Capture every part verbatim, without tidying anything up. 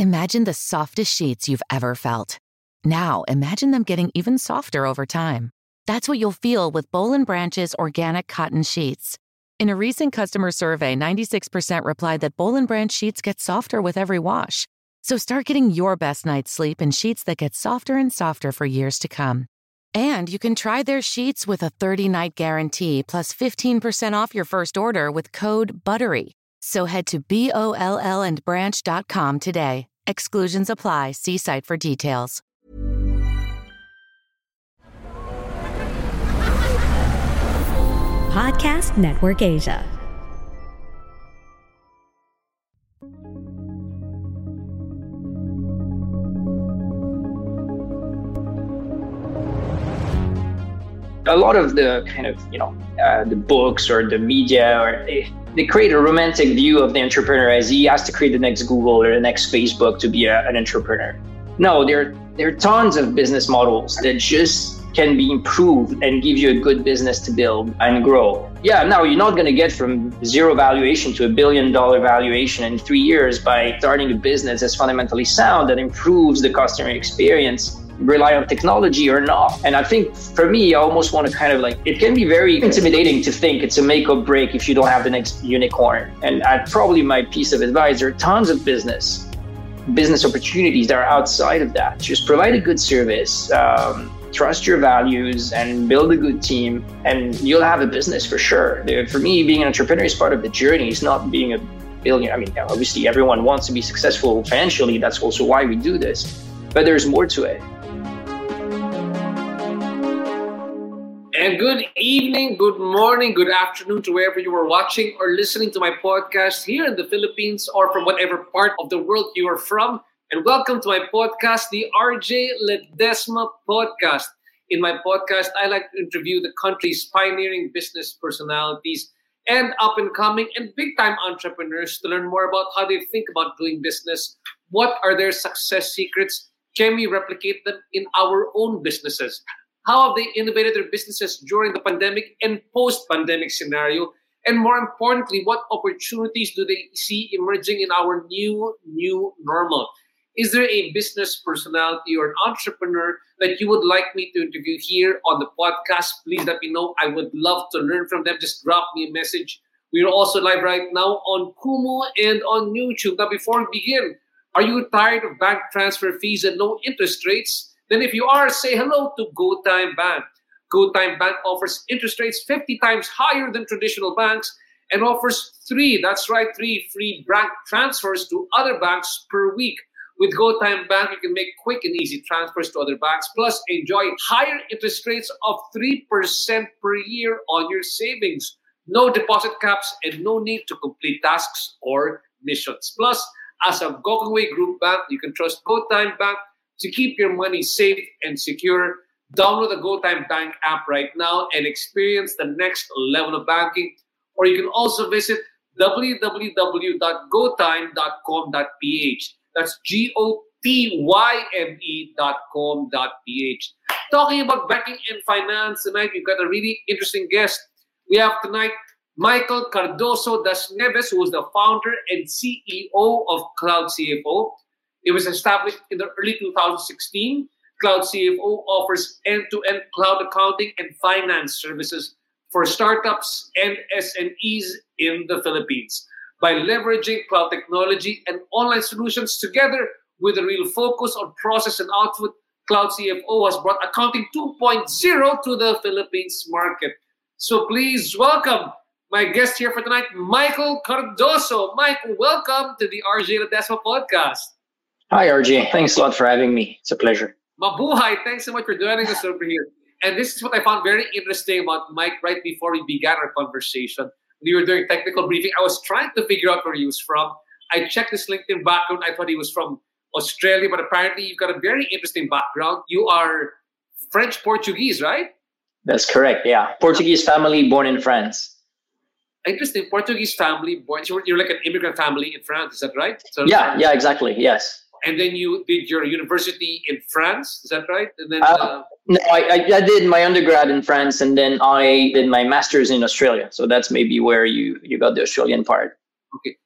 Imagine the softest sheets you've ever felt. Now, imagine them getting even softer over time. That's what you'll feel with Boll and Branch's organic cotton sheets. In a recent customer survey, ninety-six percent replied that Boll and Branch sheets get softer with every wash. So start getting your best night's sleep in sheets that get softer and softer for years to come. And you can try their sheets with a thirty-night guarantee plus fifteen percent off your first order with code BUTTERY. So head to B O L L and branch dot com today. Exclusions apply. See site for details. Podcast Network Asia. A lot of the kind of, you know, uh, the books or the media, or they, they create a romantic view of the entrepreneur as he has to create the next Google or the next Facebook to be a, an entrepreneur. No, there, there are tons of business models that just can be improved and give you a good business to build and grow. Yeah, now you're not going to get from zero valuation to a billion dollar valuation in three years by starting a business that's fundamentally sound that improves the customer experience. Rely on technology or not. And I think for me, I almost want to kind of like, it can be very intimidating to think it's a make or break if you don't have the next unicorn. And I'd probably my piece of advice, there are tons of business, business opportunities that are outside of that. Just provide a good service, um, trust your values and build a good team and you'll have a business for sure. For me, being an entrepreneur is part of the journey. It's not being a billionaire. I mean, obviously everyone wants to be successful financially. That's also why we do this, but there's more to it. And good evening, good morning, good afternoon to wherever you are watching or listening to my podcast here in the Philippines or from whatever part of the world you are from. And welcome to my podcast, the R J Ledesma Podcast. In my podcast, I like to interview the country's pioneering business personalities and up-and-coming and big-time entrepreneurs to learn more about how they think about doing business. What are their success secrets? Can we replicate them in our own businesses? How have they innovated their businesses during the pandemic and post-pandemic scenario? And more importantly, what opportunities do they see emerging in our new, new normal? Is there a business personality or an entrepreneur that you would like me to interview here on the podcast? Please let me know. I would love to learn from them. Just drop me a message. We are also live right now on Kumu and on YouTube. Now, before we begin, are you tired of bank transfer fees and low interest rates? Then if you are, say hello to GoTime Bank. GoTime Bank offers interest rates fifty times higher than traditional banks and offers three, that's right, three free bank transfers to other banks per week. With GoTime Bank, you can make quick and easy transfers to other banks, plus enjoy higher interest rates of three percent per year on your savings. No deposit caps and no need to complete tasks or missions. Plus, as a Gokongwei Group Bank, you can trust GoTime Bank to keep your money safe and secure. Download the GoTime Bank app right now and experience the next level of banking. Or you can also visit w w w dot go time dot com dot p h. That's G O T Y M E dot com dot p h. Talking about banking and finance tonight, we've got a really interesting guest. We have tonight Michael Cardoso das Neves, who is the founder and C E O of Cloud C F O. It was established in the early two thousand sixteen. Cloud C F O offers end-to-end cloud accounting and finance services for startups and S M Es in the Philippines. By leveraging cloud technology and online solutions together with a real focus on process and output, Cloud C F O has brought accounting two point oh to the Philippines market. So please welcome my guest here for tonight, Michael Cardoso. Michael, welcome to the R J Ledesma Podcast. Hi, R J. Thanks a lot for having me. It's a pleasure. Mabuhay. Thanks so much for joining us over here. And this is what I found very interesting about Mike right before we began our conversation. We were doing technical briefing. I was trying to figure out where he was from. I checked his LinkedIn background. I thought he was from Australia, but apparently you've got a very interesting background. You are French-Portuguese, right? That's correct, yeah. Portuguese family born in France. Interesting. Portuguese family born. You're, you're like an immigrant family in France, is that right? So, yeah, yeah, exactly, yes. And then you did your university in France, is that right? And then uh, uh, no, I, I did my undergrad in France, and then I did my master's in Australia. So that's maybe where you, you got the Australian part. Okay.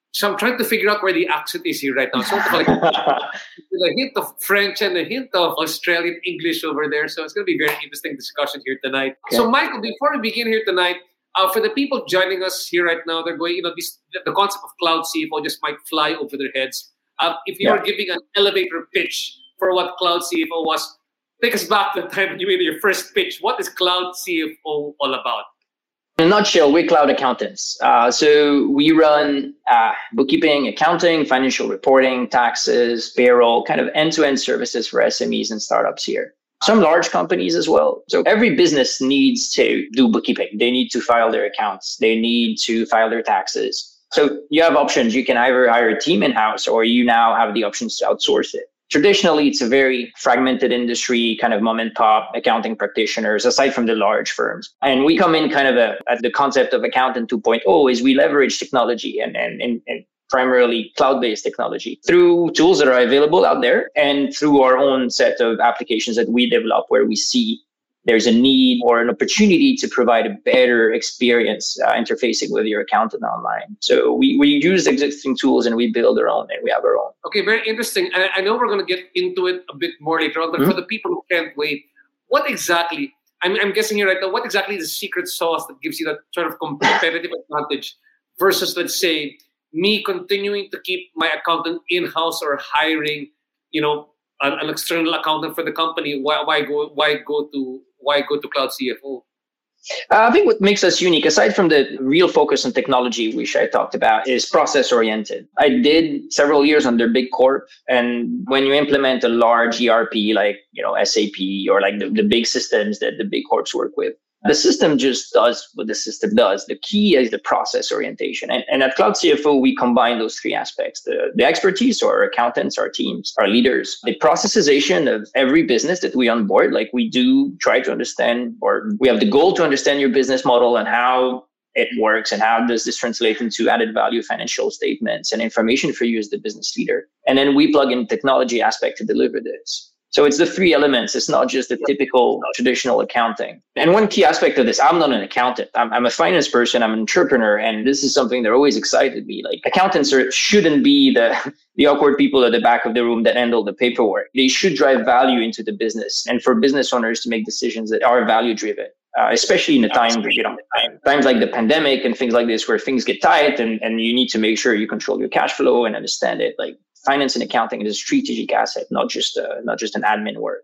So I'm trying to figure out where the accent is here right now. Sort of like with a hint of French and a hint of Australian English over there. So it's going to be a very interesting discussion here tonight. Okay. So Michael, before we begin here tonight, uh, for the people joining us here right now, they're going, you know, this, the concept of cloud C F O just might fly over their heads. Uh, if you yeah. were giving an elevator pitch for what cloud C F O was, take us back to the time when you made your first pitch. What is cloud C F O all about? In a nutshell, we're cloud accountants. Uh, so we run uh, bookkeeping, accounting, financial reporting, taxes, payroll, kind of end-to-end services for S M Es and startups here. Some large companies as well. So every business needs to do bookkeeping. They need to file their accounts. They need to file their taxes. So you have options. You can either hire a team in-house or you now have the options to outsource it. Traditionally, it's a very fragmented industry, kind of mom and pop accounting practitioners, aside from the large firms. And we come in kind of a, at the concept of Accountant two point oh is we leverage technology and, and, and, and primarily cloud-based technology through tools that are available out there and through our own set of applications that we develop where we see there's a need or an opportunity to provide a better experience uh, interfacing with your accountant online. So we, we use existing tools and we build our own and we have our own. Okay, very interesting. I, I know we're going to get into it a bit more later on, but mm-hmm. for the people who can't wait, what exactly, I'm, I'm guessing here right now, what exactly is the secret sauce that gives you that sort of competitive advantage versus, let's say, me continuing to keep my accountant in-house or hiring, you know, an, an external accountant for the company? Why, why go? Why go to? Why go to cloud C F O? Uh, I think what makes us unique, aside from the real focus on technology, which I talked about, is process oriented. I did several years under Big Corp, and when you implement a large E R P like you know S A P or like the, the big systems that the big corps work with, the system just does what the system does. The key is the process orientation. And, and at Cloud C F O, we combine those three aspects. The, the expertise, so our accountants, our teams, our leaders, the processization of every business that we onboard. Like we do try to understand, or we have the goal to understand your business model and how it works and how does this translate into added value financial statements and information for you as the business leader. And then we plug in technology aspect to deliver this. So it's the three elements. It's not just the typical traditional accounting. And one key aspect of this, I'm not an accountant. I'm, I'm a finance person. I'm an entrepreneur. And this is something that always excited me. Like accountants are, shouldn't be the, the awkward people at the back of the room that handle the paperwork. They should drive value into the business and for business owners to make decisions that are value driven. Uh, especially in the time, you know, times like the pandemic and things like this, where things get tight and, and you need to make sure you control your cash flow and understand it. Like finance and accounting is a strategic asset, not just uh, not just an admin work.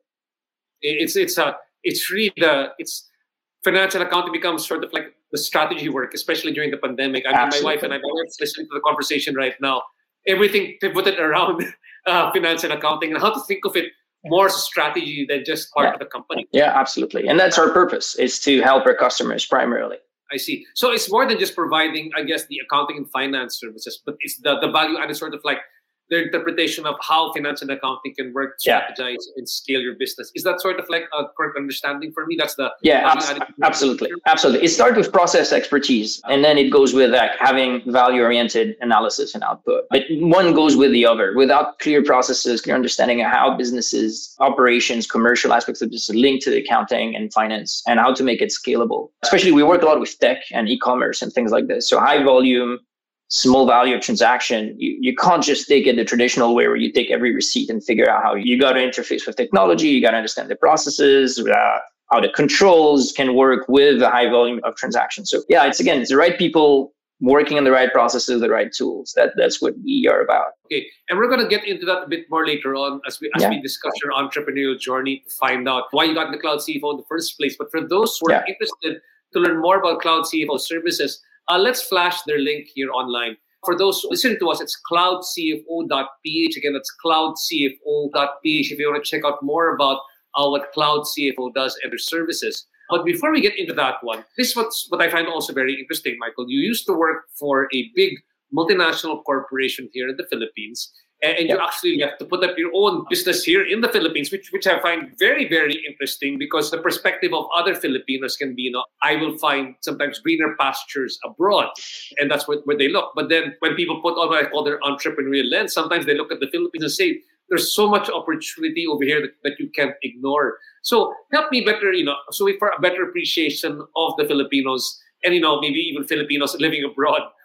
It's it's a it's really the it's finance and accounting becomes sort of like the strategy work, especially during the pandemic. I mean, Absolutely. my wife and I, my wife's listening to the conversation right now. Everything pivoted around uh, finance and accounting and how to think of it more strategy than just part yeah. of the company. Yeah, absolutely. And that's our purpose, is to help our customers primarily. I see. So it's more than just providing, I guess, the accounting and finance services, but it's the, the value added sort of like their interpretation of how finance and accounting can work, strategize, yeah. and scale your business. Is that sort of like a correct understanding for me? That's the yeah, abs- absolutely, absolutely. It starts with process expertise, and then it goes with like having value-oriented analysis and output. But one goes with the other. Without clear processes, clear understanding of how businesses, operations, commercial aspects of this link to the accounting and finance, and how to make it scalable. Especially, we work a lot with tech and e-commerce and things like this. So high volume, small value of transaction, you, you can't just take it the traditional way where you take every receipt and figure out how you got to interface with technology. You got to understand the processes, uh, how the controls can work with a high volume of transactions. So yeah, it's again, it's the right people working on the right processes, the right tools. That That's what we are about. Okay. And we're going to get into that a bit more later on as we as yeah. we discuss your entrepreneurial journey to find out why you got the Cloud C F O in the first place. But for those who are yeah. interested to learn more about Cloud C F O services, Uh, let's flash their link here online. For those listening to us, it's cloud c f o dot p h. Again, that's cloud c f o dot p h if you want to check out more about uh, what Cloud C F O does and their services. But before we get into that one, this is what's, what I find also very interesting, Michael. You used to work for a big multinational corporation here in the Philippines, and, and yeah. you actually left to put up your own business here in the Philippines, which which I find very, very interesting because the perspective of other Filipinos can be, you know, I will find sometimes greener pastures abroad, and that's where, where they look. But then when people put on what I call their entrepreneurial lens, sometimes they look at the Philippines and say, there's so much opportunity over here that, that you can't ignore. So help me better, you know, so for a better appreciation of the Filipinos and, you know, maybe even Filipinos living abroad.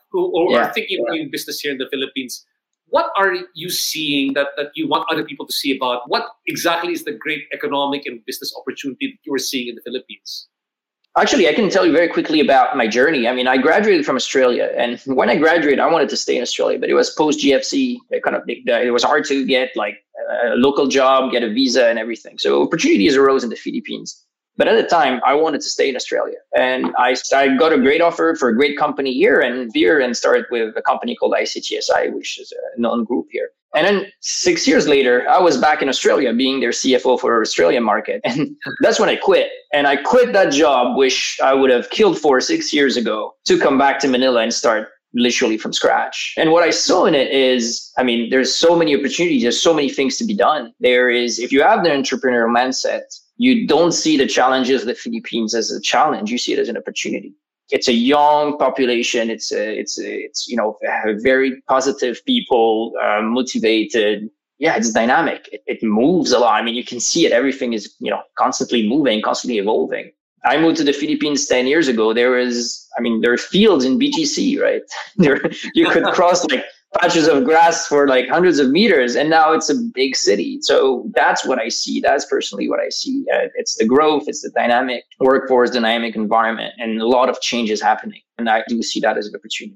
who or Yeah. are thinking of doing business here in the Philippines, what are you seeing that, that you want other people to see about? What exactly is the great economic and business opportunity that you are seeing in the Philippines? Actually, I can tell you very quickly about my journey. I mean, I graduated from Australia, and when I graduated, I wanted to stay in Australia, but it was post G F C. It kind of it was hard to get like a local job, get a visa, and everything. So opportunities arose in the Philippines. But at the time, I wanted to stay in Australia, and I, I got a great offer for a great company here and here, and started with a company called I C T S I, which is a known group here. And then six years later, I was back in Australia, being their C F O for the Australian market, and that's when I quit. And I quit that job, which I would have killed for six years ago, to come back to Manila and start literally from scratch. And what I saw in it is, I mean, there's so many opportunities, there's so many things to be done. There is, if you have the entrepreneurial mindset, you don't see the challenges of the Philippines as a challenge. You see it as an opportunity. It's a young population. It's a, it's a, it's you know very positive people, uh, motivated. Yeah, it's dynamic. It, it moves a lot. I mean, you can see it. Everything is you know constantly moving, constantly evolving. I moved to the Philippines ten years ago. There was, I mean, there are fields in B G C, right? There, you could cross like patches of grass for like hundreds of meters, and now it's a big city. So that's what I see. That's personally what I see. Uh, it's the growth, it's the dynamic workforce, dynamic environment, and a lot of changes happening. And I do see that as an opportunity.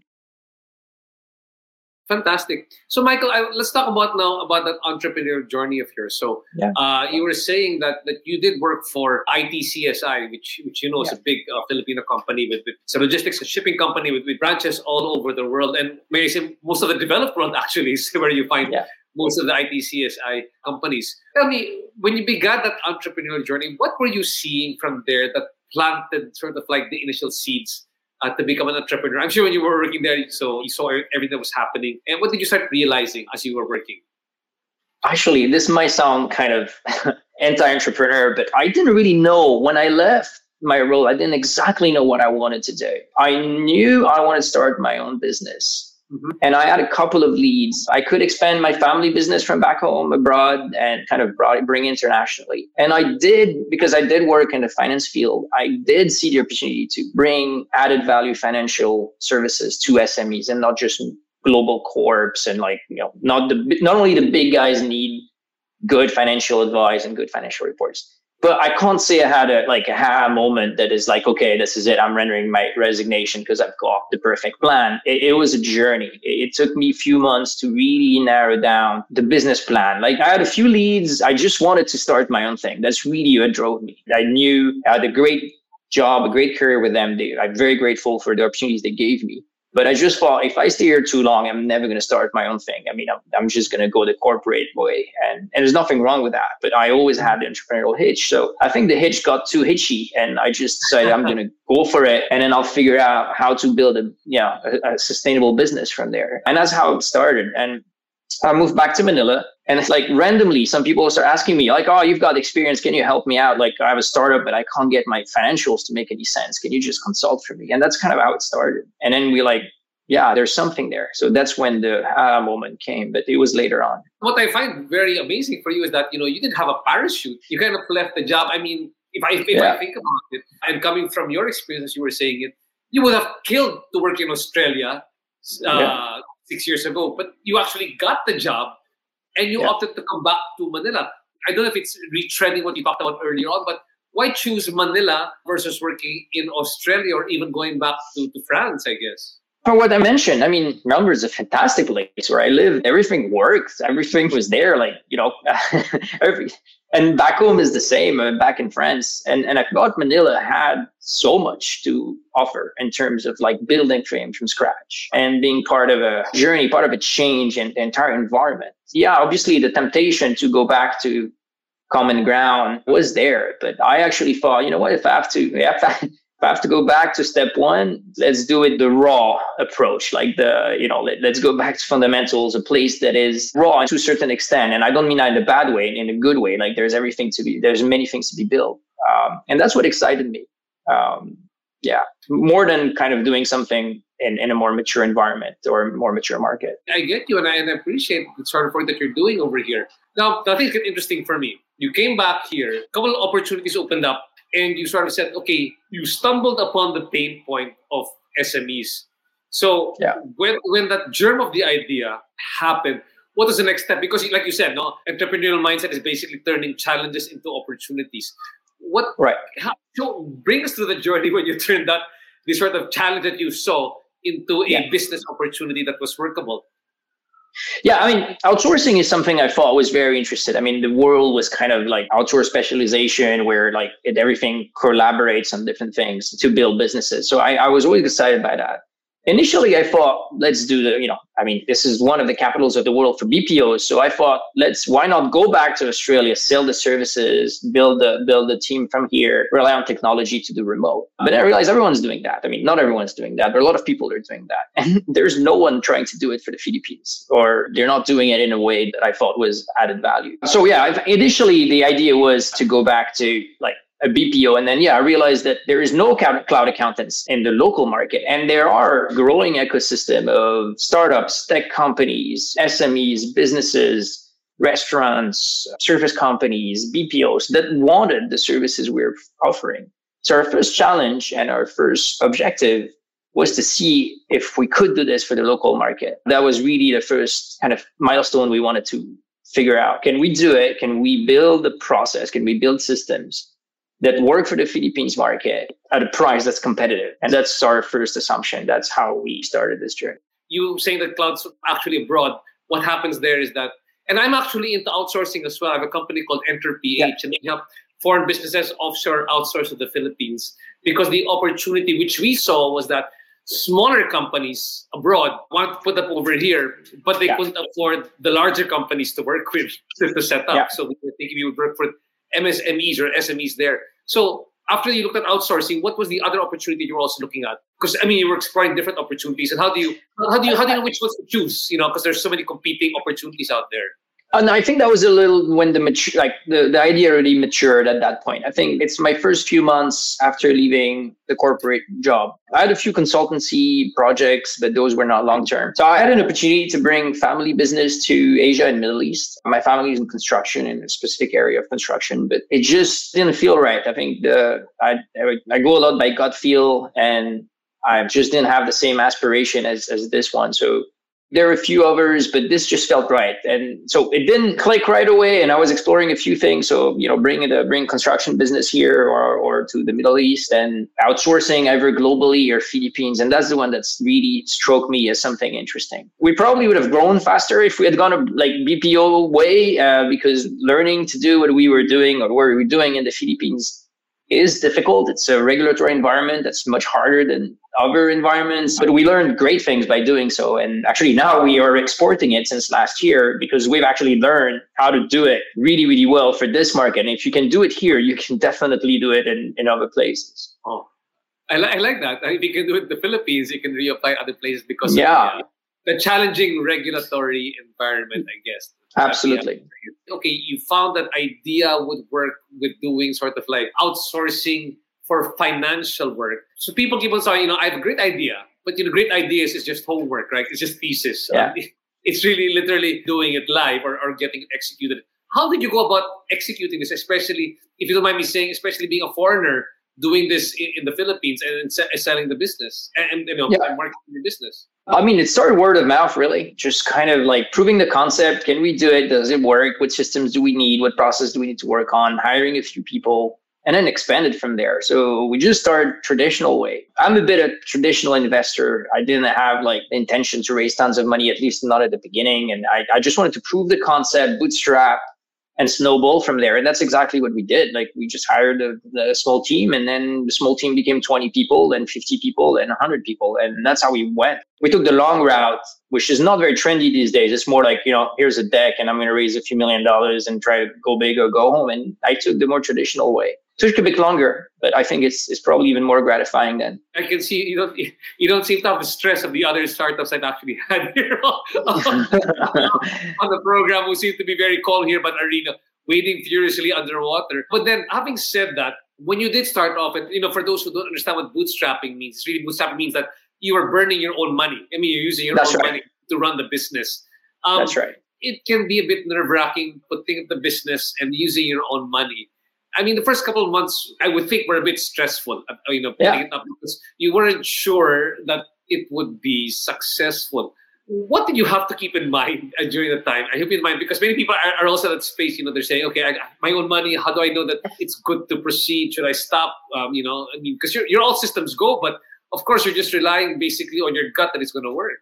Fantastic. So, Michael, I, let's talk about now about that entrepreneurial journey of yours. So, yeah. uh, you were saying that that you did work for I T C S I, which which you know is yeah. a big uh, Filipino company with, with it's a logistics and shipping company with, with branches all over the world, and may I say most of the developed world actually is where you find yeah. most of the I T C S I companies. Tell me, when you began that entrepreneurial journey, what were you seeing from there that planted sort of like the initial seeds Uh, to become an entrepreneur? I'm sure when you were working there, so you saw everything that was happening. And what did you start realizing as you were working? Actually, this might sound kind of anti-entrepreneur, but I didn't really know when I left my role. I didn't exactly know what I wanted to do. I knew I wanted to start my own business. Mm-hmm. And I had a couple of leads. I could expand my family business from back home abroad and kind of brought, bring internationally. And I did, because I did work in the finance field, I did see the opportunity to bring added value financial services to S M Es and not just global corps. And like, you know, not the not only the big guys need good financial advice and good financial reports. But I can't say I had a like a aha moment that is like, okay, this is it. I'm rendering my resignation because I've got the perfect plan. It, it was a journey. It, it took me a few months to really narrow down the business plan. Like I had a few leads. I just wanted to start my own thing. That's really what drove me. I knew I had a great job, a great career with them. They, I'm very grateful for the opportunities they gave me. But I just thought, if I stay here too long, I'm never going to start my own thing. I mean, I'm, I'm just going to go the corporate way. And, and there's nothing wrong with that. But I always had the entrepreneurial hitch. So I think the hitch got too hitchy. And I just decided I'm going to go for it. And then I'll figure out how to build a, you know, a, a sustainable business from there. And that's how it started. And I moved back to Manila. And it's like randomly, some people start asking me like, oh, you've got experience. Can you help me out? Like I have a startup, but I can't get my financials to make any sense. Can you just consult for me? And that's kind of how it started. And then we like, yeah, there's something there. So that's when the aha moment came, but it was later on. What I find very amazing for you is that, you know, you didn't have a parachute. You kind of left the job. I mean, if I, if yeah. I think about it, and coming from your experience, you were saying it, you would have killed to work in Australia uh, yeah. six years ago, but you actually got the job and you yeah. opted to come back to Manila. I don't know if it's retreading what you talked about earlier on, but why choose Manila versus working in Australia or even going back to, to France, I guess? For what I mentioned, I mean, Melbourne is a fantastic place where I live. Everything works. Everything was there. Like, you know, every, and back home is the same. I'm back in France. And, and I thought Manila had so much to offer in terms of like building Frame from scratch and being part of a journey, part of a change in the entire environment. Yeah, obviously the temptation to go back to common ground was there. But I actually thought, you know what, if I have to, if I, if I have to go back to step one, let's do it the raw approach. Like the, you know, let, let's go back to fundamentals, a place that is raw to a certain extent. And I don't mean that in a bad way, in a good way. Like there's everything to be, there's many things to be built. Um, and that's what excited me. Um, yeah, more than kind of doing something in, in a more mature environment or more mature market. I get you, and I, and I appreciate the sort of work that you're doing over here. Now, I think it's interesting for me. You came back here, a couple of opportunities opened up, and you sort of said, okay, you stumbled upon the pain point of S M Es. So yeah. when when that germ of the idea happened, what was the next step? Because like you said, no, entrepreneurial mindset is basically turning challenges into opportunities. What right? How, so bring us through the journey when you turned that this sort of challenge that you saw into a yeah. business opportunity that was workable. Yeah, I mean, outsourcing is something I thought was very interested. I mean, the world was kind of like outsource specialization where like it, everything collaborates on different things to build businesses. So I, I was always excited by that. Initially, I thought, let's do the, you know, I mean, this is one of the capitals of the world for B P Os. So I thought, let's, why not go back to Australia, sell the services, build the, build the team from here, rely on technology to do remote. But then I realized everyone's doing that. I mean, not everyone's doing that, but a lot of people are doing that. And there's no one trying to do it for the Philippines, or they're not doing it in a way that I thought was added value. So yeah, initially the idea was to go back to like, a B P O. And then, yeah, I realized that there is no cloud accountants in the local market. And there are a growing ecosystem of startups, tech companies, S M Es, businesses, restaurants, service companies, B P Os that wanted the services we're offering. So our first challenge and our first objective was to see if we could do this for the local market. That was really the first kind of milestone we wanted to figure out. Can we do it? Can we build the process? Can we build systems that work for the Philippines market at a price that's competitive? And that's our first assumption. That's how we started this journey. You saying that cloud's actually abroad. What happens there is that, and I'm actually into outsourcing as well. I have a company called Enter P H, yeah. and we help foreign businesses offshore outsource to the Philippines, because the opportunity which we saw was that smaller companies abroad wanted to put up over here, but they yeah. couldn't afford the larger companies to work with to set up. Yeah. So we were thinking we would work for M S M Es or S M Es there. So after you looked at outsourcing, what was the other opportunity you were also looking at? Because I mean, you were exploring different opportunities, and how do you how do you how do you know which ones to choose? You know, because there's so many competing opportunities out there. And I think that was a little when the mature, like the, the idea already matured at that point. I think it's my first few months after leaving the corporate job. I had a few consultancy projects, but those were not long term. So I had an opportunity to bring family business to Asia and Middle East. My family is in construction, in a specific area of construction, but it just didn't feel right. I think the I I go a lot by gut feel, and I just didn't have the same aspiration as as this one. So there were a few others, but this just felt right. And so it didn't click right away. And I was exploring a few things. So, you know, bringing the bring construction business here or, or to the Middle East, and outsourcing either globally or Philippines. And that's the one that's really struck me as something interesting. We probably would have grown faster if we had gone a like B P O way, uh, because learning to do what we were doing or what we were doing in the Philippines is difficult. It's a regulatory environment that's much harder than other environments, but we learned great things by doing so. And actually now we are exporting it since last year, because we've actually learned how to do it really, really well for this market. And if you can do it here, you can definitely do it in, in other places. Oh, I, li- I like that. If you can do it in the Philippines, you can reapply other places because yeah. of the, the challenging regulatory environment, I guess. Absolutely. Okay, you found that idea would work with doing sort of like outsourcing for financial work. So people keep on saying, you know, I have a great idea, but you know, great ideas is just homework, right? It's just thesis. Yeah. Um, it's really literally doing it live or, or getting it executed. How did you go about executing this, especially, if you don't mind me saying, especially being a foreigner, doing this in, in the Philippines and se- selling the business and, and you know, yeah. and marketing the business? I mean, it started word of mouth, really. Just kind of like proving the concept. Can we do it? Does it work? What systems do we need? What process do we need to work on? Hiring a few people, and then expanded from there. So we just started traditional way. I'm a bit of a traditional investor. I didn't have like the intention to raise tons of money, at least not at the beginning. And I, I just wanted to prove the concept, bootstrap, and snowball from there. And that's exactly what we did. Like we just hired a, a small team, and then the small team became twenty people, then fifty people, and one hundred people. And that's how we went. We took the long route, which is not very trendy these days. It's more like, you know, here's a deck and I'm going to raise a few million dollars and try to go big or go home. And I took the more traditional way. It took a bit longer, but I think it's it's probably even more gratifying then. I can see you don't you don't seem to have the stress of the other startups I've actually had here on, on the program, who seem to be very calm here, but are you know, wading furiously underwater. But then, having said that, when you did start off, and you know, for those who don't understand what bootstrapping means, really bootstrapping means that you are burning your own money. I mean, you're using your That's own right. money to run the business. Um, That's right. It can be a bit nerve-wracking putting up the business and using your own money. I mean, the first couple of months, I would think, were a bit stressful, you know, putting yeah. it up, because you weren't sure that it would be successful. What did you have to keep in mind uh, during the time? I keep in mind because many people are, are also at that space. You know, they're saying, "Okay, I got my own money. How do I know that it's good to proceed? Should I stop?" Um, you know, I mean, because you're, you're all systems go, but of course, you're just relying basically on your gut that it's going to work.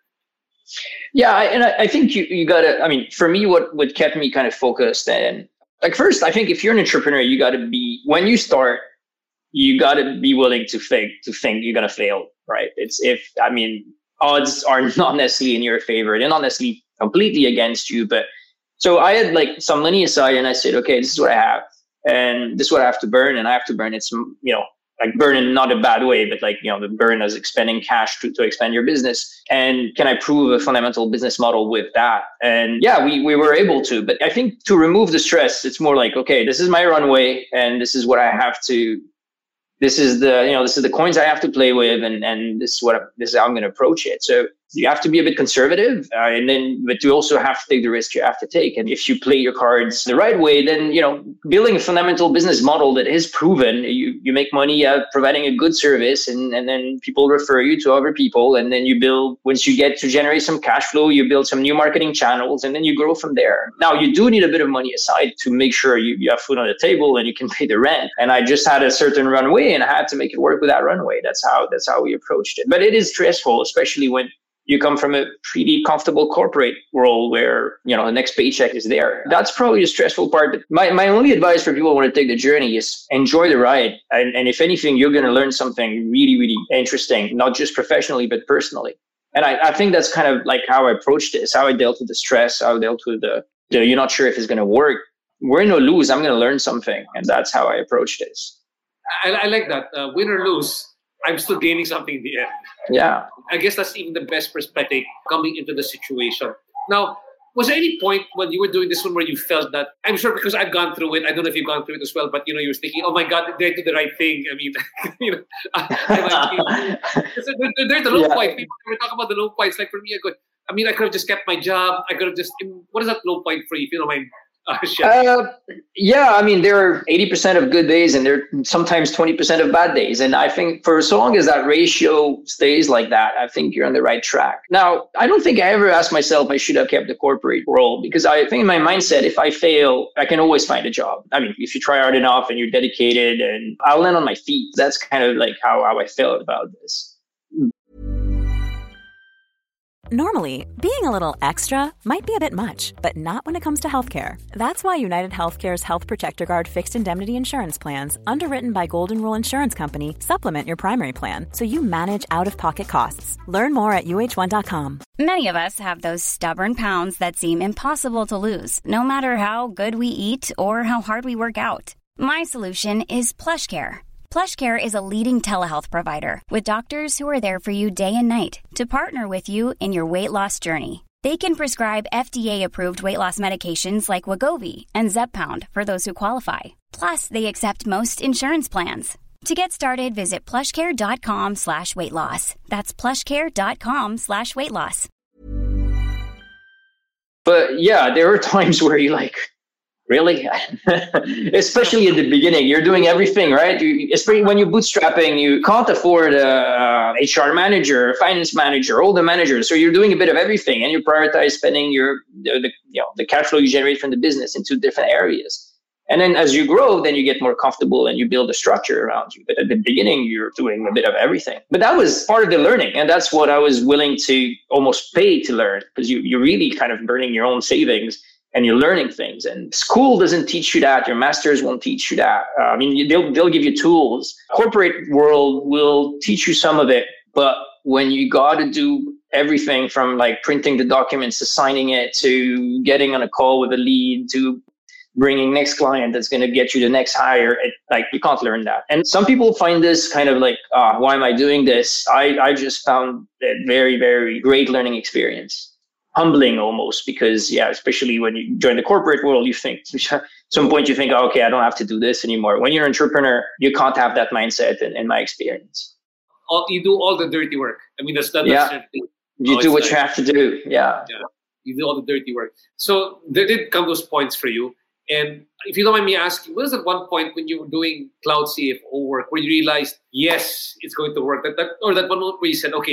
Yeah, and I, I think you you gotta. I mean, for me, what what kept me kind of focused and like first, I think if you're an entrepreneur, you got to be when you start, you got to be willing to think to think you're gonna fail, right? It's if I mean. Odds are not necessarily in your favor. They're not necessarily completely against you. But so I had like some money aside and I said, okay, this is what I have. And this is what I have to burn. And I have to burn it some, you know, like burn in not a bad way, but like, you know, the burn as expending cash to, to expand your business. And can I prove a fundamental business model with that? And yeah, we, we were able to. But I think to remove the stress, it's more like, okay, this is my runway and this is what I have to This is the, you know, this is the coins I have to play with, and, and this is what, this is how I'm going to approach it. So you have to be a bit conservative, uh, and then, but you also have to take the risk you have to take. And if you play your cards the right way, then, you know, building a fundamental business model that is proven, you, you make money uh, providing a good service, and, and then people refer you to other people. And then you build, once you get to generate some cash flow, you build some new marketing channels, and then you grow from there. Now, you do need a bit of money aside to make sure you, you have food on the table and you can pay the rent. And I just had a certain runway and I had to make it work with that runway. That's how, that's how we approached it. But it is stressful, especially when you come from a pretty comfortable corporate world where, you know, the next paycheck is there. That's probably the stressful part. But my, my only advice for people who want to take the journey is enjoy the ride. And, and if anything, you're going to learn something really, really interesting, not just professionally, but personally. And I, I think that's kind of like how I approached this, how I dealt with the stress, how I dealt with the, the you're not sure if it's going to work. We're no lose. I'm going to learn something. And that's how I approached this. I, I like that. Uh, win or lose, I'm still gaining something in the end. Yeah. I guess that's even the best perspective coming into the situation. Now, was there any point when you were doing this one where you felt that, I'm sure because I've gone through it, I don't know if you've gone through it as well, but you know, you were thinking, oh my God, did I do the right thing? I mean, you know, I, I there, there's the low yeah. point. People never talk about the low points. Like for me, I could, I mean, I could have just kept my job. I could have just, what is that low point for you, if you don't mind? Uh, uh, yeah, I mean, there are eighty percent of good days and there are sometimes twenty percent of bad days. And I think for so long as that ratio stays like that, I think you're on the right track. Now, I don't think I ever asked myself I should have kept the corporate role, because I think in my mindset, if I fail, I can always find a job. I mean, if you try hard enough and you're dedicated, and I'll land on my feet. That's kind of like how, how I felt about this. Normally, being a little extra might be a bit much, but not when it comes to healthcare. That's why United Healthcare's Health Protector Guard fixed indemnity insurance plans, underwritten by Golden Rule Insurance Company, supplement your primary plan so you manage out-of-pocket costs. Learn more at U H one dot com. Many of us have those stubborn pounds that seem impossible to lose, no matter how good we eat or how hard we work out. My solution is PlushCare. PlushCare is a leading telehealth provider with doctors who are there for you day and night to partner with you in your weight loss journey. They can prescribe F D A-approved weight loss medications like Wegovy and Zepbound for those who qualify. Plus, they accept most insurance plans. To get started, visit plushcare.com slash weight loss. That's plushcare.com slash weight loss. But yeah, there are times where you like, really? Especially at the beginning, you're doing everything, right? You, especially when you're bootstrapping, you can't afford a H R manager, a finance manager, all the managers. So you're doing a bit of everything, and you prioritize spending your the, the you know the cash flow you generate from the business into different areas. And then as you grow, then you get more comfortable and you build a structure around you. But at the beginning, you're doing a bit of everything. But that was part of the learning, and that's what I was willing to almost pay to learn, because you you're really kind of burning your own savings. And you're learning things, and school doesn't teach you that. Your masters won't teach you that. Uh, I mean, they'll they'll give you tools. Corporate world will teach you some of it, but when you got to do everything from like printing the documents to signing it to getting on a call with a lead to bringing next client that's going to get you the next hire, it, like you can't learn that. And some people find this kind of like, ah, why am I doing this? I I just found it very very great learning experience. Humbling almost, because yeah, especially when you join the corporate world, you think at some point you think, oh, okay, I don't have to do this anymore. When you're an entrepreneur, you can't have that mindset. In, in my experience, all, you do all the dirty work. I mean, that's that. Yeah, that's you oh, do what like, you have to do. Yeah. yeah, you do all the dirty work. So there did come those points for you. And if you don't mind me asking, what is at one point when you were doing cloud C F O work where you realized, yes, it's going to work? That, that or that one where you said, okay,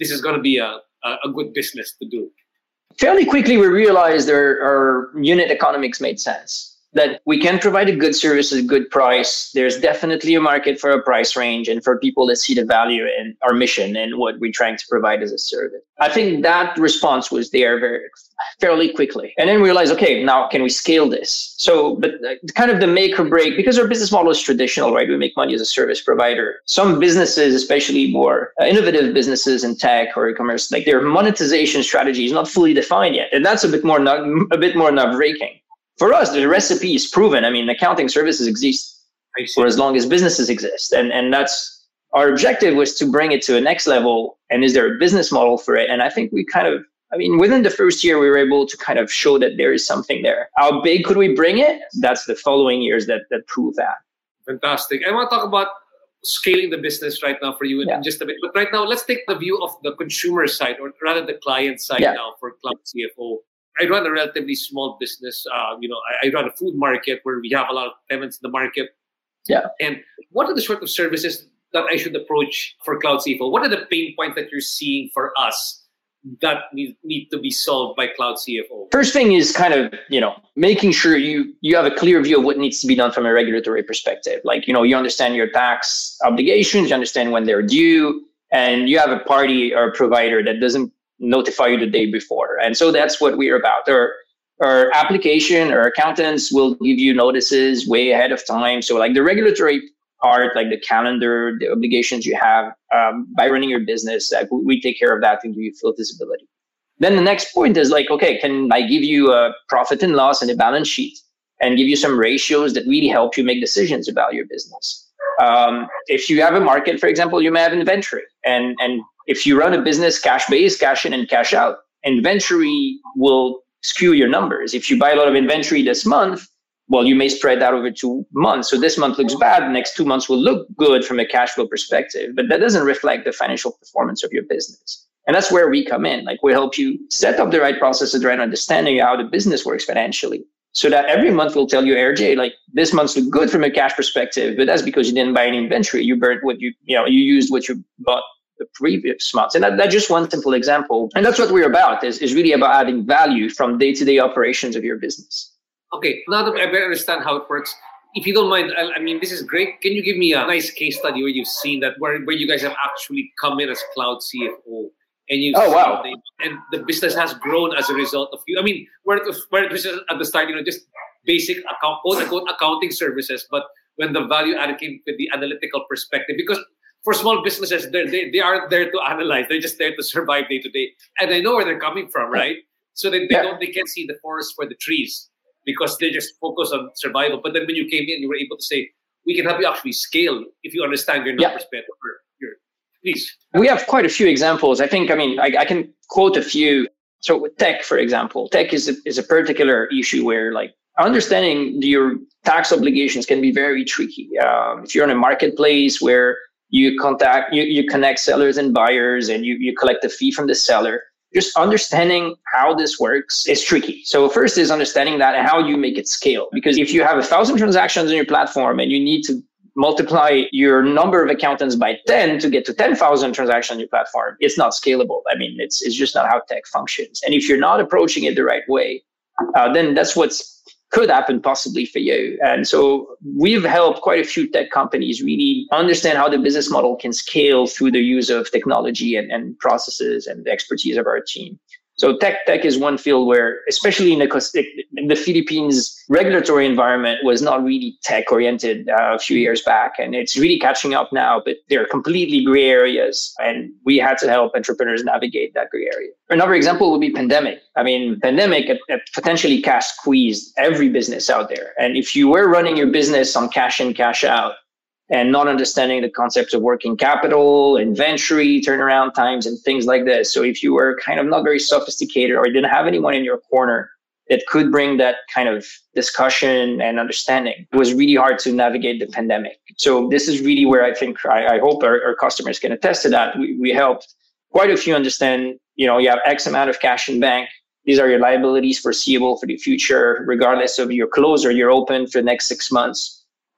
this is going to be a, a, a good business to do? Fairly quickly, we realized our, our unit economics made sense. That we can provide a good service at a good price. There's definitely a market for a price range and for people that see the value in our mission and what we're trying to provide as a service. I think that response was there very fairly quickly. And then we realized, okay, now can we scale this? So, but kind of the make or break, because our business model is traditional, right? We make money as a service provider. Some businesses, especially more uh, innovative businesses in tech or e-commerce, like their monetization strategy is not fully defined yet. And that's a bit more, a bit more nerve-wracking. For us, the recipe is proven. I mean, accounting services exist for as long as businesses exist. And and that's our objective, was to bring it to a next level. And is there a business model for it? And I think we kind of, I mean, within the first year, we were able to kind of show that there is something there. How big could we bring it? That's the following years that that prove that. Fantastic. I want to talk about scaling the business right now for you in yeah. just a bit. But right now, let's take the view of the consumer side, or rather the client side yeah. now for Cloud C F O. I run a relatively small business. Uh, you know, I, I run a food market where we have a lot of tenants in the market. Yeah. And what are the sort of services that I should approach for Cloud C F O? What are the pain points that you're seeing for us that need, need to be solved by Cloud C F O? First thing is kind of, you know, making sure you, you have a clear view of what needs to be done from a regulatory perspective. Like, you know, you understand your tax obligations, you understand when they're due, and you have a party or a provider that doesn't notify you the day before. And so that's what we're about. Our, our application, our accountants will give you notices way ahead of time. So like the regulatory part, like the calendar, the obligations you have um, by running your business, like we take care of that and give you full visibility. Then the next point is like, okay, can I give you a profit and loss and a balance sheet and give you some ratios that really help you make decisions about your business? Um, if you have a market, for example, you may have inventory, and and if you run a business cash-based, cash in and cash out, inventory will skew your numbers. If you buy a lot of inventory this month, well, you may spread that over two months. So this month looks bad. The next two months will look good from a cash flow perspective, but that doesn't reflect the financial performance of your business. And that's where we come in. Like we help you set up the right processes, the right understanding of how the business works financially, so that every month we'll tell you, R J, like this month's look good from a cash perspective, but that's because you didn't buy any inventory. You burnt what you, you know, you used what you bought the previous months. And that, that's just one simple example. And that's what we're about, is, is really about adding value from day-to-day operations of your business. Okay, now that I better understand how it works, if you don't mind, I, I mean, this is great. Can you give me a nice case study where you've seen that, where, where you guys have actually come in as Cloud C F O and you oh, wow. they, and the business has grown as a result of you? I mean, where it was, where it was at the start, you know, just basic account, quote unquote accounting services, but when the value added came with the analytical perspective, because for small businesses, they they are there to analyze. They're just there to survive day to day, and they know where they're coming from, right? So they, they yeah. don't they can't see the forest for the trees because they just focus on survival. But then when you came in, you were able to say, "We can help you actually scale if you understand your numbers yeah. better." Your, please. We have quite a few examples. I think. I mean, I, I can quote a few. So with tech, for example, tech is a, is a particular issue where like understanding your tax obligations can be very tricky. Um, if you're in a marketplace where You contact, you, you connect sellers and buyers, and you, you collect a fee from the seller. Just understanding how this works is tricky. So first is understanding that and how you make it scale. Because if you have a thousand transactions on your platform and you need to multiply your number of accountants by ten to get to ten thousand transactions on your platform, it's not scalable. I mean, it's it's just not how tech functions. And if you're not approaching it the right way, uh, then that's what's could happen possibly for you. And so we've helped quite a few tech companies really understand how the business model can scale through the use of technology and, and processes and the expertise of our team. So tech tech is one field where, especially in the, in the Philippines, regulatory environment was not really tech oriented uh, a few years back, and it's really catching up now. But they're completely gray areas, and we had to help entrepreneurs navigate that gray area. Another example would be pandemic. I mean, pandemic it, it potentially cash squeezed every business out there, and if you were running your business on cash in, cash out, and not understanding the concepts of working capital, inventory, turnaround times, and things like this. So if you were kind of not very sophisticated or didn't have anyone in your corner that could bring that kind of discussion and understanding, it was really hard to navigate the pandemic. So this is really where I think, I, I hope our, our customers can attest to that. We, we helped quite a few understand, you know, you have X amount of cash in bank. These are your liabilities foreseeable for the future, regardless of your close or you're open for the next six months.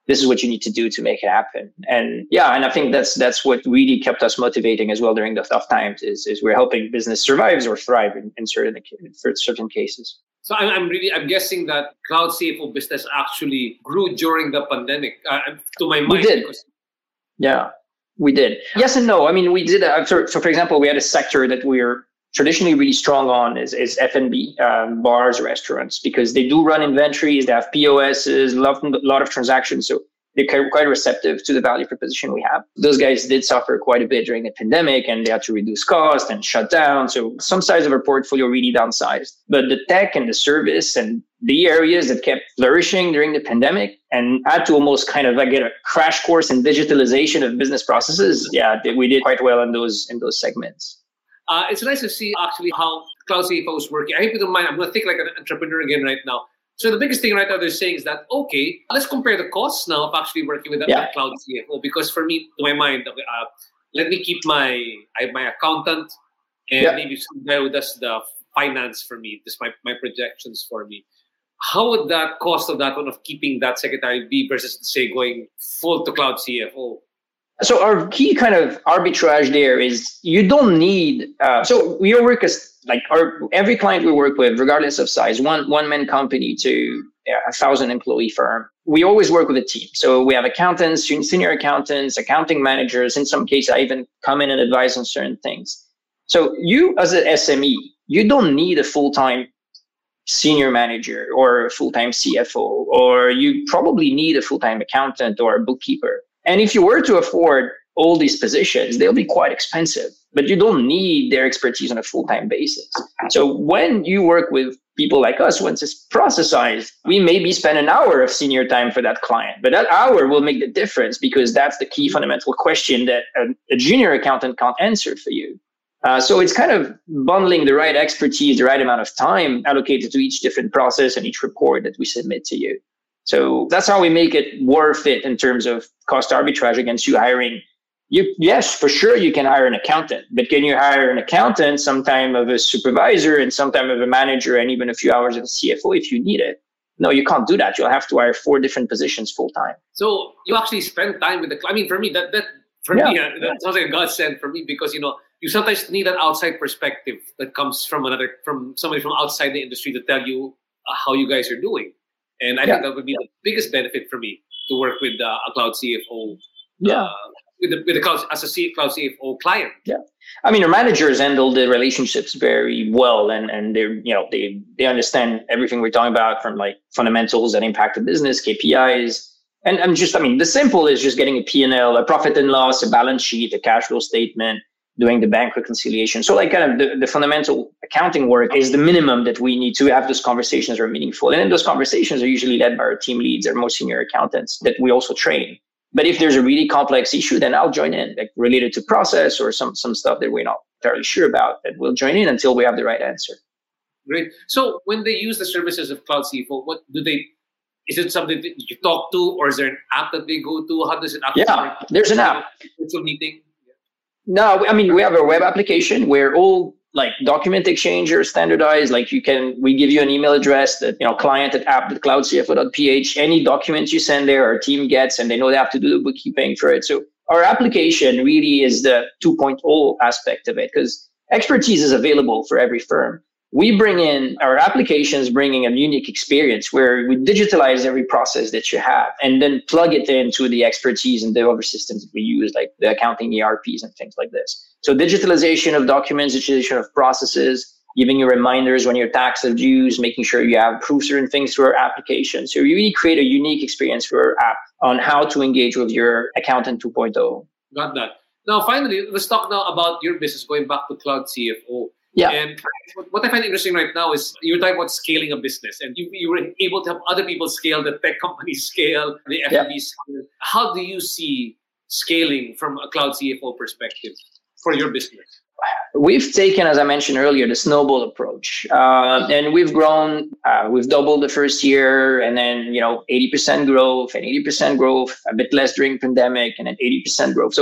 this is what you need to do to make it happen. And yeah, and I think that's that's what really kept us motivating as well during the tough times is, is we're helping business survive or thrive in, in certain in certain cases. So I'm, I'm really I'm guessing that Cloud C F O business actually grew during the pandemic. Uh, to my mind, we did. Because- yeah, we did. Yes and no. I mean, we did. Uh, so, so for example, we had a sector that we're traditionally really strong on is, is F and B, um, bars, restaurants, because they do run inventories, they have P O Ss, a lot, lot of transactions. So they're quite receptive to the value proposition we have. Those guys did suffer quite a bit during the pandemic and they had to reduce cost and shut down. So some sides of our portfolio really downsized. But the tech and the service and the areas that kept flourishing during the pandemic and had to almost kind of like get a crash course in digitalization of business processes, yeah, we did quite well in those in those segments. Uh, it's nice to see actually how Cloud C F O is working. I hope you don't mind. I'm going to think like an entrepreneur again right now. So the biggest thing right now they're saying is that, okay, let's compare the costs now of actually working with a yeah. Cloud C F O. Because for me, to my mind, okay, uh, let me keep my I have my accountant and yeah. maybe some guy who does the finance for me, just my, my projections for me. How would that cost of that one of keeping that secretary be versus, say, going full to Cloud C F O? So our key kind of arbitrage there is you don't need, uh, so we work as like our, every client we work with, regardless of size, one, one man company to yeah, a thousand employee firm, we always work with a team. So we have accountants, senior accountants, accounting managers. In some cases, I even come in and advise on certain things. So you as an S M E, you don't need a full-time senior manager or a full-time C F O, or you probably need a full-time accountant or a bookkeeper. And if you were to afford all these positions, they'll be quite expensive, but you don't need their expertise on a full-time basis. So when you work with people like us, once it's processized, we maybe spend an hour of senior time for that client, but that hour will make the difference because that's the key fundamental question that a, a junior accountant can't answer for you. Uh, so it's kind of bundling the right expertise, the right amount of time allocated to each different process and each report that we submit to you. So that's how we make it worth it in terms of cost arbitrage against you hiring. You, yes, for sure, you can hire an accountant, but can you hire an accountant, sometime of a supervisor and sometime of a manager and even a few hours of a C F O if you need it? No, you can't do that. You'll have to hire four different positions full time. So you actually spend time with the client. I mean, for me, that, that for yeah. me, uh, that sounds like a godsend for me because, you know, you sometimes need an outside perspective that comes from another, from somebody from outside the industry to tell you uh, how you guys are doing. And I yeah. think that would be the biggest benefit for me to work with uh, a Cloud C F O. Yeah. Uh, with the, with the cloud, as a C, Cloud C F O client. Yeah. I mean, our managers handle the relationships very well, and and they're you know they they understand everything we're talking about from like fundamentals that impact the business, K P Is, and I'm just I mean the simple is just getting a P and L, a profit and loss, a balance sheet, a cash flow statement, doing the bank reconciliation. So like kind of the, the fundamental accounting work is the minimum that we need to have those conversations are meaningful. And then those conversations are usually led by our team leads or more senior accountants that we also train. But if there's a really complex issue, then I'll join in, like related to process or some some stuff that we're not entirely sure about, that we'll join in until we have the right answer. Great. So when they use the services of Cloud C F O, what do they, is it something that you talk to, or is there an app that they go to? How does it actually Yeah, work? There's an app. Virtual meeting? No, I mean, we have a web application where all like document exchange are standardized. Like you can, we give you an email address that, you know, client at app dot cloud c f o dot p h. Any documents you send there, our team gets, and they know they have to do the bookkeeping for it. So our application really is the two point oh aspect of it because expertise is available for every firm. We bring in, our applications bringing a unique experience where we digitalize every process that you have and then plug it into the expertise and the other systems that we use, like the accounting E R Ps and things like this. So digitalization of documents, digitalization of processes, giving you reminders when your tax is due, making sure you have proof certain things through our application. So we really create a unique experience for our app on how to engage with your accountant two point oh. Got that. Now, finally, let's talk now about your business, going back to Cloud C F O. Yeah. And what I find interesting right now is you're talking about scaling a business, and you, you were able to help other people scale, the tech companies scale, the F and B yeah. scale. How do you see scaling from a Cloud C F O perspective for your business? We've taken, as I mentioned earlier, the snowball approach, uh, and we've grown. Uh, we've doubled the first year, and then you know eighty percent growth, and eighty percent growth, a bit less during pandemic, and then eighty percent growth. So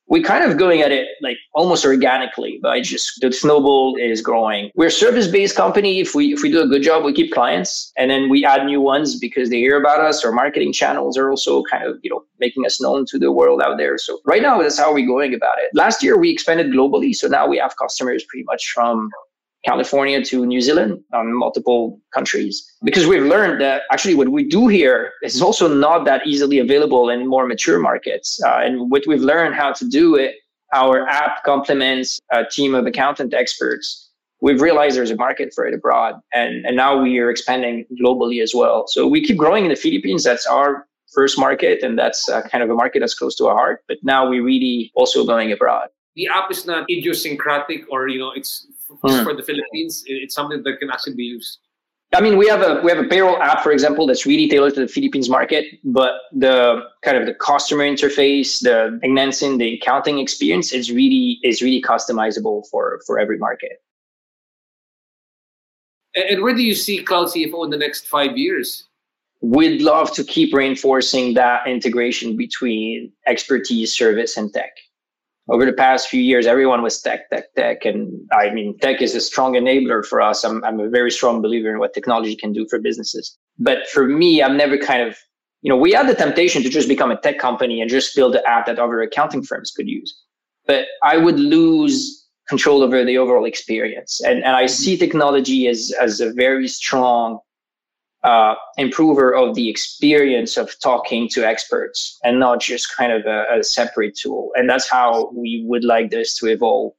we're kind of going at it like almost organically, but I just, the snowball is growing. We're a service-based company. If we if we do a good job, we keep clients, and then we add new ones because they hear about us. Our marketing channels are also kind of, you know, making us known to the world out there. So right now, that's how we're going about it. Last year, we expanded globally. So now we have customers pretty much from California to New Zealand, on multiple countries, because we've learned that actually what we do here is also not that easily available in more mature markets. Uh, and what we've learned how to do it, our app complements a team of accountant experts. We've realized there's a market for it abroad, and, and now we are expanding globally as well. So we keep growing in the Philippines. That's our first market, and that's uh, kind of a market that's close to our heart. But now we're really also going abroad. The app is not idiosyncratic, or, you know, it's Hmm. for the Philippines. It's something that can actually be used. I mean, we have a we have a payroll app, for example, that's really tailored to the Philippines market, but the kind of the customer interface, the enhancing the accounting experience is really is really customizable for for every market. And, and where do you see Cloud C F O in the next five years? We'd love to keep reinforcing that integration between expertise, service, and tech. Over the past few years, everyone was tech, tech, tech. And I mean, tech is a strong enabler for us. I'm, I'm a very strong believer in what technology can do for businesses. But for me, I'm never kind of, you know, we had the temptation to just become a tech company and just build an app that other accounting firms could use. But I would lose control over the overall experience. And, and I see technology as, as a very strong Uh, improver of the experience of talking to experts, and not just kind of a, a separate tool. And that's how we would like this to evolve.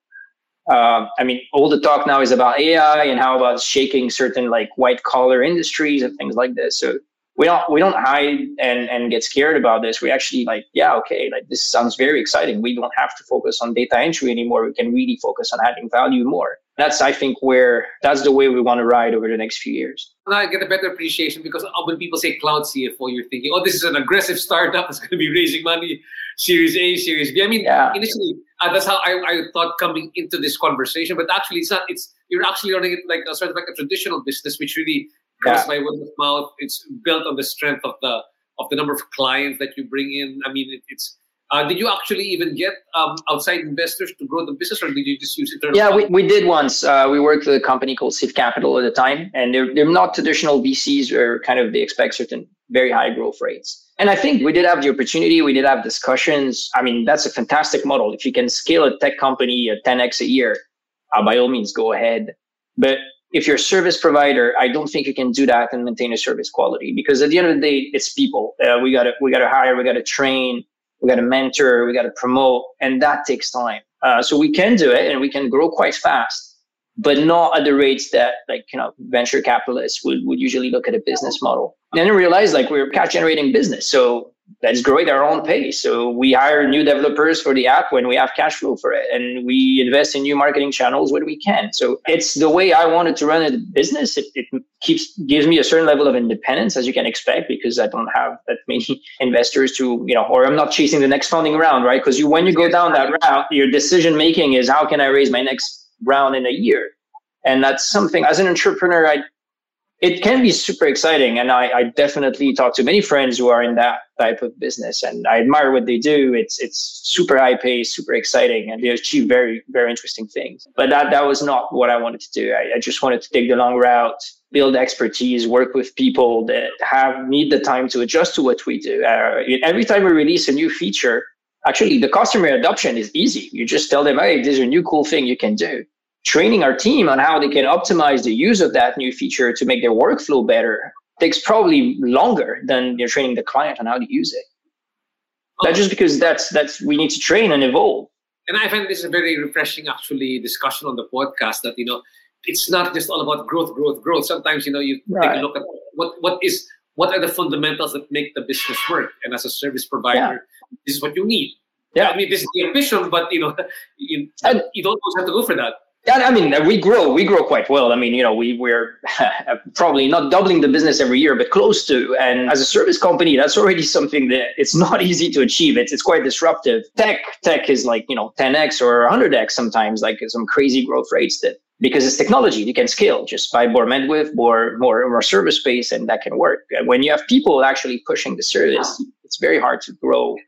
Uh, I mean, all the talk now is about A I and how about shaking certain like white collar industries and things like this. So we don't we don't hide and, and get scared about this. We actually like, yeah, okay, like this sounds very exciting. We don't have to focus on data entry anymore. We can really focus on adding value more. That's, I think, where that's the way we want to ride over the next few years. And I get a better appreciation because when people say Cloud C F O, you're thinking, oh, this is an aggressive startup that's going to be raising money, Series A, Series B. I mean, yeah. initially, uh, that's how I, I thought coming into this conversation. But actually, it's not. It's you're actually running it like a sort of like a traditional business, which really goes yeah. by word of mouth. It's built on the strength of the of the number of clients that you bring in. I mean, it, it's. Uh, did you actually even get um, outside investors to grow the business, or did you just use internal? Yeah, we, we did once. Uh, we worked with a company called Civ Capital at the time, and they're they're not traditional V Cs where kind of they expect certain very high growth rates. And I think we did have the opportunity. We did have discussions. I mean, that's a fantastic model. If you can scale a tech company at ten x a year, uh, by all means, go ahead. But if you're a service provider, I don't think you can do that and maintain a service quality, because at the end of the day, it's people. Uh, we gotta we gotta hire, we gotta train. We got to mentor, we got to promote, and that takes time. Uh, so we can do it, and we can grow quite fast, but not at the rates that, like, you know, venture capitalists would, would usually look at a business model. And then realize like we're cash generating business, so let's grow at our own pace. So we hire new developers for the app when we have cash flow for it, and we invest in new marketing channels when we can. So it's the way I wanted to run a business. It, it keeps gives me a certain level of independence, as you can expect, because I don't have that many investors to, you know, or I'm not chasing the next funding round, right? Because you when you go down that route, your decision making is how can I raise my next round in a year, and that's something as an entrepreneur I. It can be super exciting, and I, I definitely talk to many friends who are in that type of business, and I admire what they do. It's it's super high paced, super exciting, and they achieve very, very interesting things. But that that was not what I wanted to do. I, I just wanted to take the long route, build expertise, work with people that have need the time to adjust to what we do. Uh, every time we release a new feature, actually the customer adoption is easy. You just tell them, hey, there's a new cool thing you can do. Training our team on how they can optimize the use of that new feature to make their workflow better takes probably longer than you're training the client on how to use it. Oh. That's just because that's that's we need to train and evolve. And I find this a very refreshing, actually, discussion on the podcast that, you know, it's not just all about growth, growth, growth. Sometimes, you know, you right. take a look at what what is what are the fundamentals that make the business work, and as a service provider, yeah. this is what you need. Yeah, I mean, this is the ambition, but you know, you, and, you don't always have to go for that. Yeah, I mean, we grow, we grow quite well. I mean, you know, we, we're probably not doubling the business every year, but close to. And as a service company, that's already something that it's not easy to achieve. It's it's quite disruptive. Tech, tech is like, you know, ten x or one hundred x sometimes, like some crazy growth rates that, because it's technology, you can scale just by more bandwidth, more, more, more service space, and that can work. When you have people actually pushing the service, it's very hard to grow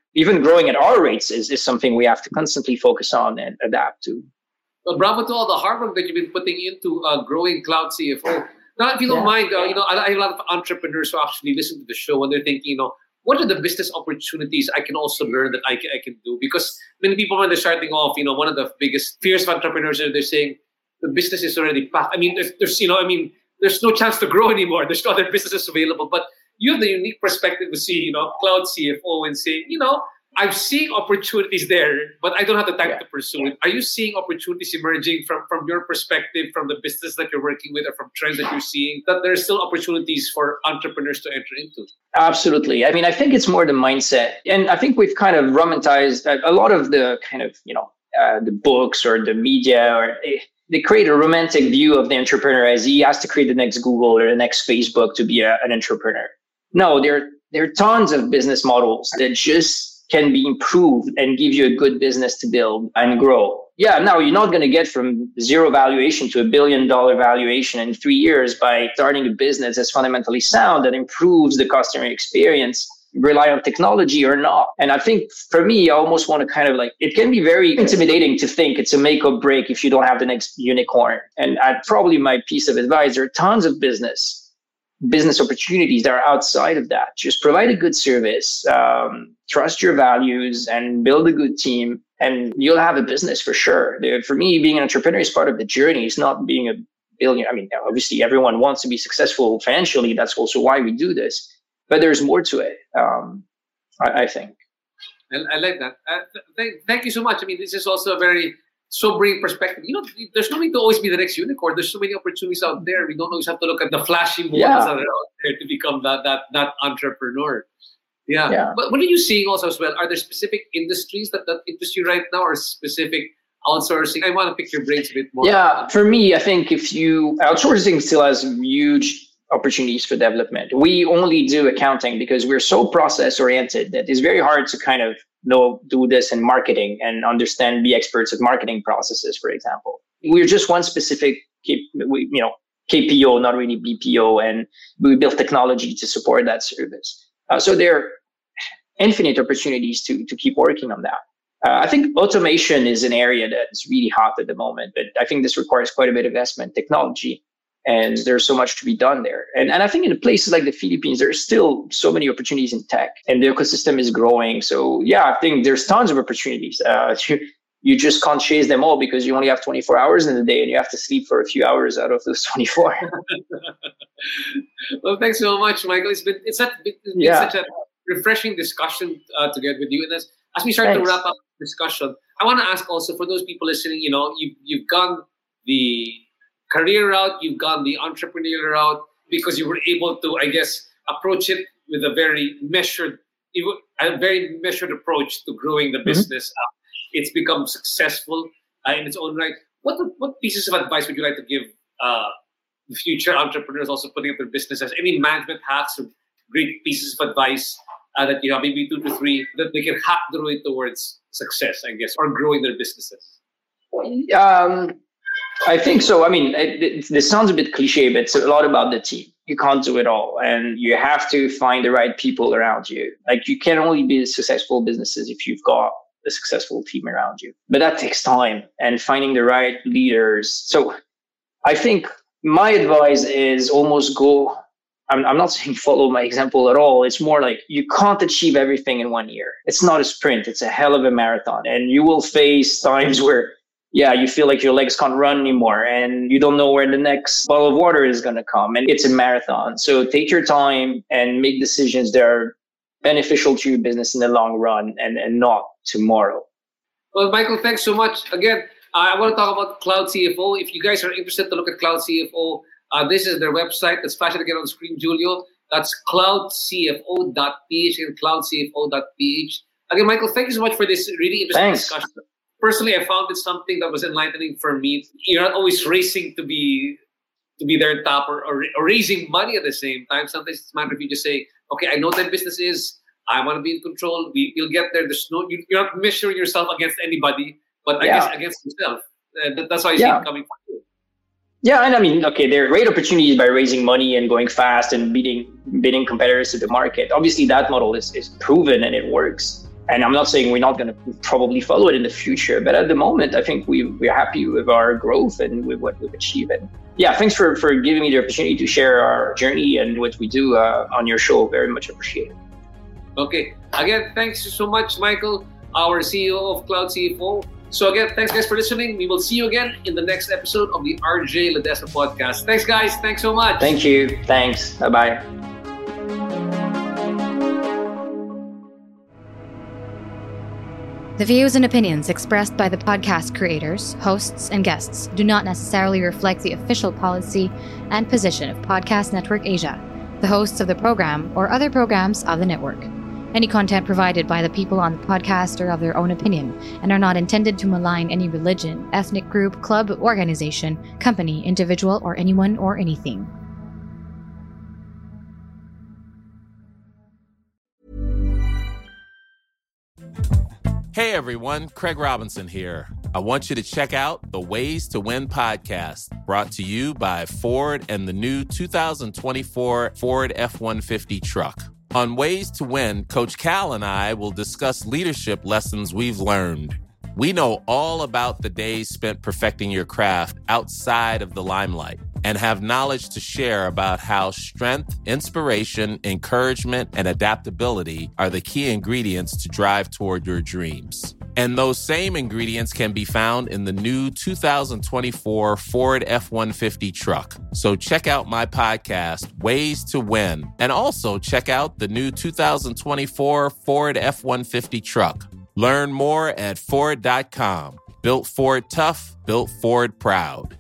even growing at our rates is, is something we have to constantly focus on and adapt to. Well, bravo to all the hard work that you've been putting into uh, growing Cloud C F O. Now, if you don't yeah. mind, uh, you know, I, I have a lot of entrepreneurs who actually listen to the show and they're thinking, you know, what are the business opportunities I can also learn that I can, I can do? Because many people, when they're starting off, you know, one of the biggest fears of entrepreneurs is they're saying the business is already packed. I mean, there's, there's, you know, I mean, there's no chance to grow anymore. There's no other businesses available. But you have the unique perspective to see, you know, Cloud C F O and say, you know, I'm seeing opportunities there, but I don't have the time yeah. to pursue it. Are you seeing opportunities emerging from, from your perspective, from the business that you're working with, or from trends that you're seeing, that there are still opportunities for entrepreneurs to enter into? Absolutely. I mean, I think it's more the mindset. And I think we've kind of romantized a lot of the kind of, you know, uh, the books or the media, or they create a romantic view of the entrepreneur as he has to create the next Google or the next Facebook to be a, an entrepreneur. No, there, there are tons of business models that just can be improved and give you a good business to build and grow. Yeah, now you're not going to get from zero valuation to a billion dollar valuation in three years by starting a business that's fundamentally sound, that improves the customer experience, rely on technology or not. And I think for me, I almost want to kind of like, it can be very intimidating to think it's a make or break if you don't have the next unicorn. And I'd probably my piece of advice, there are tons of business business opportunities that are outside of that. Just provide a good service, um, trust your values, and build a good team, and you'll have a business for sure. For me, being an entrepreneur is part of the journey. It's not being a billion. I mean, obviously, everyone wants to be successful financially. That's also why we do this. But there's more to it, um, I, I think. I, I like that. Uh, th- thank you so much. I mean, this is also a very sobering perspective. You know, there's no need to always be the next unicorn. There's so many opportunities out there. We don't always have to look at the flashy models yeah. that are out there to become that that that entrepreneur. Yeah. yeah. But what are you seeing also as well? Are there specific industries that, that interest you right now, or specific outsourcing? I want to pick your brains a bit more. Yeah, for me, I think if you outsourcing still has huge opportunities for development. We only do accounting because we're so process oriented that it's very hard to kind of know do this in marketing and understand, be experts at marketing processes, for example. We're just one specific, you know, K P O, not really B P O, and we build technology to support that service. Uh, so there are infinite opportunities to to keep working on that. Uh, I think automation is an area that's really hot at the moment, but I think this requires quite a bit of investment in technology, and there's so much to be done there. And and I think in places like the Philippines, there's still so many opportunities in tech, and the ecosystem is growing. So yeah, I think there's tons of opportunities. Uh, you, you just can't chase them all because you only have twenty-four hours in the day, and you have to sleep for a few hours out of those twenty-four. Well, thanks so much, Michael. It's been it's such, it's been yeah. such a refreshing discussion uh, to get with you. And as, as we start thanks. to wrap up the discussion, I want to ask also for those people listening, you know, you've, you've gone the career route, you've gone the entrepreneurial route because you were able to, I guess, approach it with a very measured, a very measured approach to growing the mm-hmm. business. Uh, it's become successful uh, in its own right. What what pieces of advice would you like to give uh, the future entrepreneurs also putting up their businesses? Any management hacks or great pieces of advice uh, that you have, maybe two to three, that they can hack their way towards success, I guess, or growing their businesses? Um, I think so. I mean, it, it, this sounds a bit cliche, but it's a lot about the team. You can't do it all, and you have to find the right people around you. Like, you can only be successful businesses if you've got a successful team around you. But that takes time, and finding the right leaders. So I think my advice is almost go, I'm, I'm not saying follow my example at all. It's more like you can't achieve everything in one year. It's not a sprint. It's a hell of a marathon. And you will face times where, yeah, you feel like your legs can't run anymore and you don't know where the next bottle of water is going to come. And it's a marathon. So take your time and make decisions that are beneficial to your business in the long run, and, and not tomorrow. Well, Michael, thanks so much. Again, uh, I want to talk about Cloud C F O. If you guys are interested to look at Cloud C F O, uh, this is their website. Let's flash it again on the screen, Julio. That's cloud c f o dot p h and cloud c f o dot p h. Again, Michael, thank you so much for this really interesting thanks. discussion. Personally, I found it something that was enlightening for me. You're not always racing to be to be there top or, or, or raising money at the same time. Sometimes it's a matter of you just say, okay, I know what that business is. I want to be in control. We, you'll get there. There's no, you, you're not measuring yourself against anybody, but I yeah. guess against yourself. Uh, that, that's why I see yeah. it coming from you. Yeah, and I mean, okay, there are great opportunities by raising money and going fast and beating beating competitors to the market. Obviously, that model is, is proven and it works. And I'm not saying we're not going to probably follow it in the future, but at the moment, I think we, we're happy with our growth and with what we've achieved. And yeah, thanks for, for giving me the opportunity to share our journey and what we do uh, on your show. Very much appreciated. Okay. Again, thanks so much, Michael, our C E O of Cloud C F O. So again, thanks guys for listening. We will see you again in the next episode of the R J Ledesma podcast. Thanks guys. Thanks so much. Thank you. Thanks. Bye-bye. The views and opinions expressed by the podcast creators, hosts, and guests do not necessarily reflect the official policy and position of Podcast Network Asia, the hosts of the program, or other programs of the network. Any content provided by the people on the podcast are of their own opinion and are not intended to malign any religion, ethnic group, club, organization, company, individual, or anyone or anything. Hey everyone, Craig Robinson here. I want you to check out the Ways to Win podcast, brought to you by Ford and the new two thousand twenty-four Ford F one fifty truck. On Ways to Win, Coach Cal and I will discuss leadership lessons we've learned. We know all about the days spent perfecting your craft outside of the limelight and have knowledge to share about how strength, inspiration, encouragement, and adaptability are the key ingredients to drive toward your dreams. And those same ingredients can be found in the new two thousand twenty-four Ford F one fifty truck. So check out my podcast, Ways to Win, and also check out the new two thousand twenty-four Ford F one fifty truck. Learn more at Ford dot com. Built Ford tough, built Ford proud.